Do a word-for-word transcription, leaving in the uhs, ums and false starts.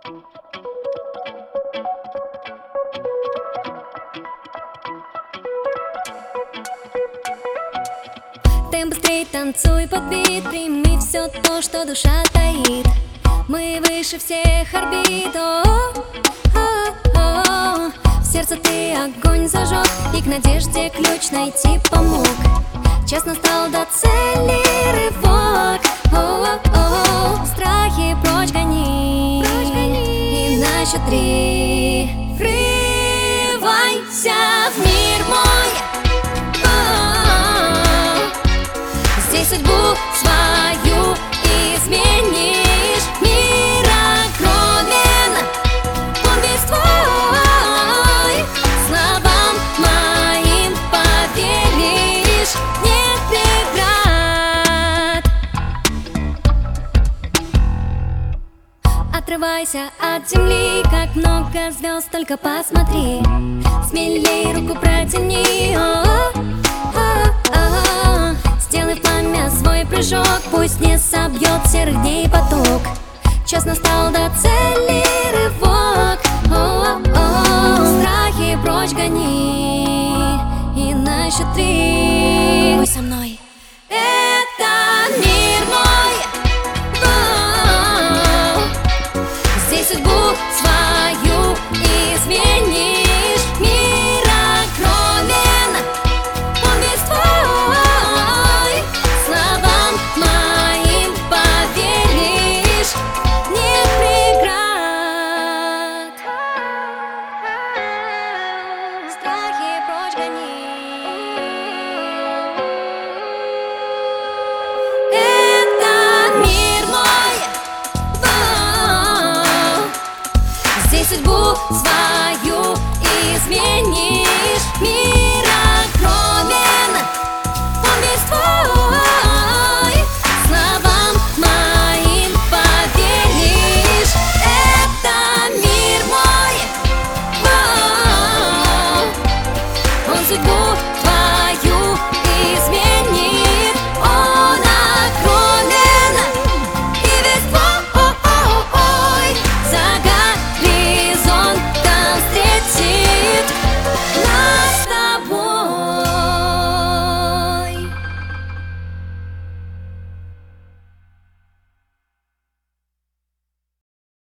Ты быстрей танцуй под бит, прими все то, что душа таит. Мы выше всех орбит. О-о-о-о. В сердце ты огонь зажег, и к надежде ключ найти помог. Час настал, до цели рывок. О-о-о. Страхи прочь гони, прочь гони. И на счет три врывайся в мир мой. Здесь судьбу свою изменишь. Мир огромен, он весь твой. Словам моим поверишь, нет преград. Отрывайся от земли, как много звезд, только посмотри. Смелей руку протяни. О-о-о-о. Сделай в пламя свой прыжок, пусть не собьет серых дней поток. Час настал, до цели рывок. О-о-о. Страхи прочь гони, и на счет три будь со мной. Это мир мой. О-о-о. Здесь судьбу свою изменишь. Мир огромен, он весь твой. Словам моим поверишь, нет преград. Страхи прочь гони. Это мир мой. О-о-о. Здесь судьбу свою изменишь. Мир